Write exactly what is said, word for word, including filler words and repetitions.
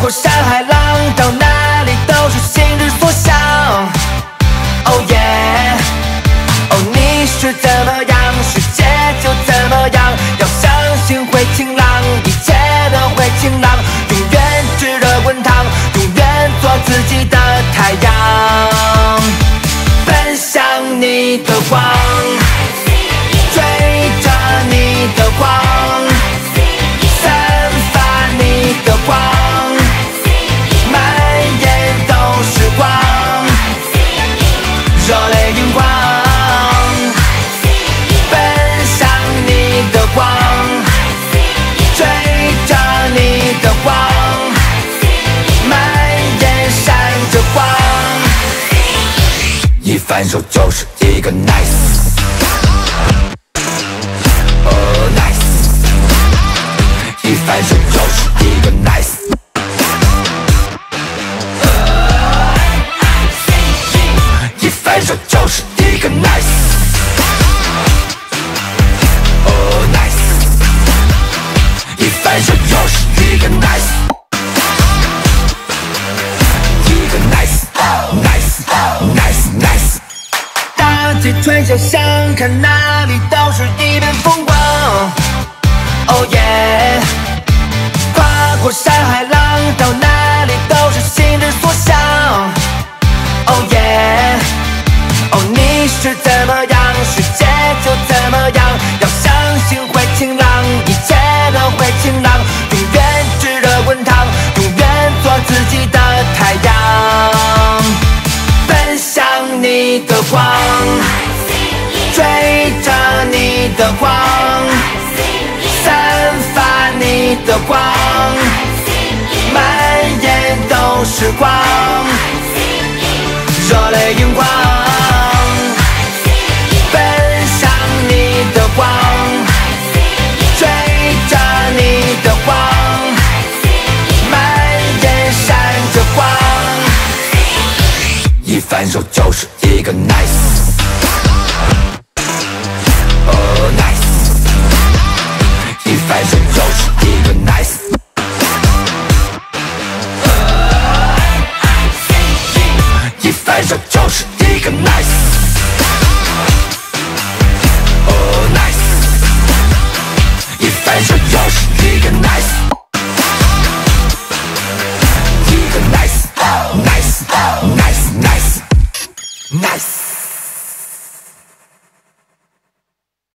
过山海浪，到哪里都是心之所向。Oh yeah， 哦，你是怎么样，世界就怎么样。要相信会晴朗，一切都会晴朗。永远炙热滚烫，永远做自己的太阳，奔向你的光，追着你的光，散发你的光，蔓延都是光，热泪盈眶，奔向你的光，追着你的光，蔓延闪着光，一反手就是一个 nice。一反手就是一个 nice， 一反手就是一个 nice， oh nice， 一反手又是一个 nice， 一个 nice nice nice nice， 大气吹向想看哪里都是一片风光。Oh yeah， 跨过山海浪，到哪里都是心之所向。Oh yeah， 哦，你是怎么样，世界就怎么样。要相信会晴朗，一切都会晴朗。永远炙热滚烫，永远做自己的太阳，奔向你的光，追着你的光，散发你的光，蔓延都是光，热泪盈眶，奔向你的光，追着你的光，蔓延闪着光，一反手就是一个 nice。